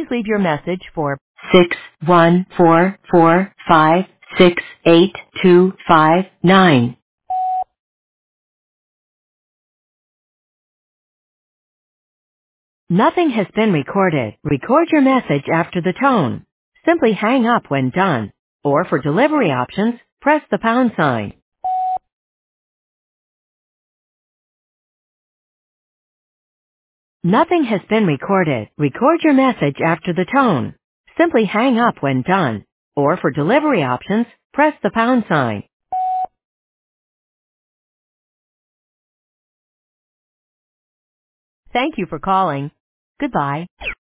leave your message for 614456825. Nothing has been recorded. Record your message after the tone. Simply hang up when done. Or for delivery options, press the pound sign. Nothing has been recorded. Record your message after the tone. Simply hang up when done. Or for delivery options, press the pound sign. Thank you for calling. Goodbye.